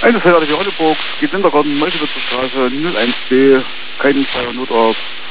Eine Fähre Oldenburg, geht Wintergarten, Multiwitzer Straße, 01B, keinen Feuer, Notarzt.